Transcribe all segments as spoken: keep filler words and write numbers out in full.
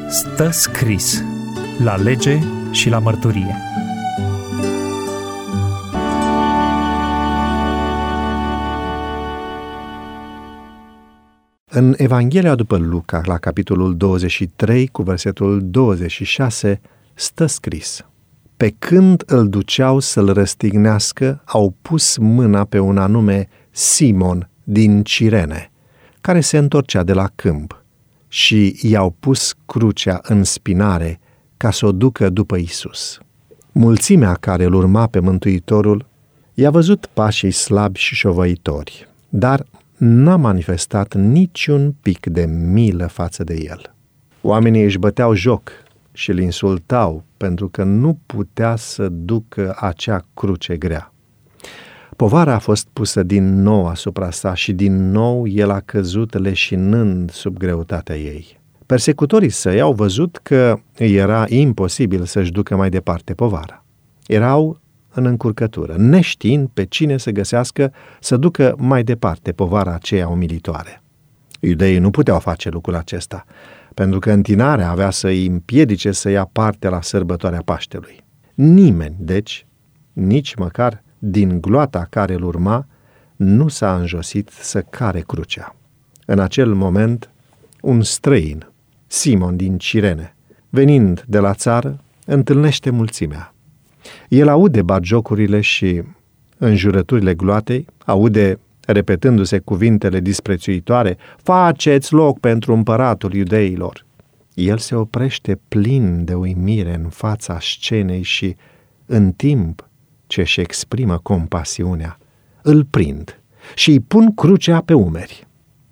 Stă scris la lege și la mărturie. În Evanghelia după Luca, la capitolul douăzeci și trei, cu versetul douăzeci și șase, stă scris: pe când îl duceau să-l răstignească, au pus mâna pe un anume Simon din Cirene, care se întorcea de la câmp, și i-au pus crucea în spinare ca să o ducă după Isus. Mulțimea care îl urma pe Mântuitorul i-a văzut pașii slabi și șovăitori, dar n-a manifestat niciun pic de milă față de el. Oamenii își băteau joc și îl insultau pentru că nu putea să ducă acea cruce grea. Povara a fost pusă din nou asupra sa și din nou el a căzut leșinând sub greutatea ei. Persecutorii săi au văzut că era imposibil să-și ducă mai departe povara. Erau în încurcătură, neștiind pe cine să găsească să ducă mai departe povara aceea umilitoare. Iudeii nu puteau face lucrul acesta, pentru că întinarea avea să îi împiedice să ia parte la sărbătoarea Paștelui. Nimeni, deci, nici măcar din gloata care îl urma, nu s-a înjosit să care crucea. În acel moment, un străin, Simon din Cirene, venind de la țară, întâlnește mulțimea. El aude batjocurile și înjurăturile gloatei, aude repetându-se cuvintele disprețuitoare: faceți loc pentru împăratul iudeilor. El se oprește plin de uimire în fața scenei și, în timp ce își exprimă compasiunea, îl prind și îi pun crucea pe umeri.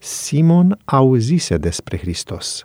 Simon auzise despre Hristos.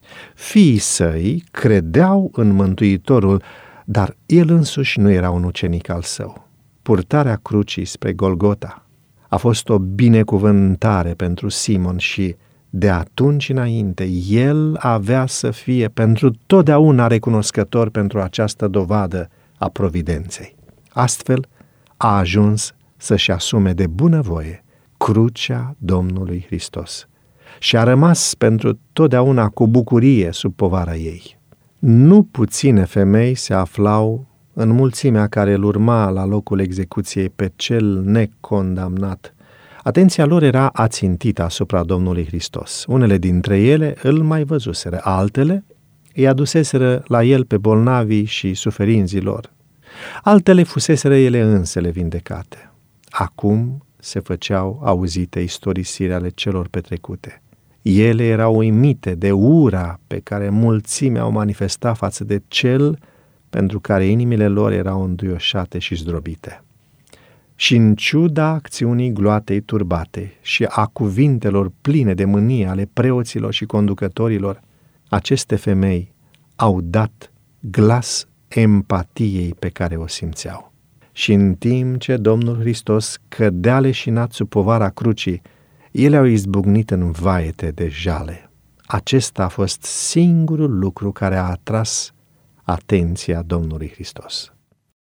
Fiii săi credeau în Mântuitorul, dar el însuși nu era un ucenic al său. Purtarea crucii spre Golgota a fost o binecuvântare pentru Simon și, de atunci înainte, el avea să fie pentru totdeauna recunoscător pentru această dovadă a providenței. Astfel, a ajuns să-și asume de bunăvoie crucea Domnului Hristos și a rămas pentru totdeauna cu bucurie sub povara ei. Nu puține femei se aflau în mulțimea care îl urma la locul execuției pe cel necondamnat. Atenția lor era ațintită asupra Domnului Hristos. Unele dintre ele îl mai văzuseră, altele îi aduseseră la el pe bolnavii și suferinzii lor. Altele fuseseră ele însele vindecate. Acum se făceau auzite istorisiri ale celor petrecute. Ele erau uimite de ura pe care mulțimea au manifestat față de cel pentru care inimile lor erau înduioșate și zdrobite. Și în ciuda acțiunii gloatei turbate și a cuvintelor pline de mânie ale preoților și conducătorilor, aceste femei au dat glas empatiei pe care o simțeau. Și în timp ce Domnul Hristos cădea leșinat sub povara crucii, ele au izbucnit în vaete de jale. Acesta a fost singurul lucru care a atras atenția Domnului Hristos.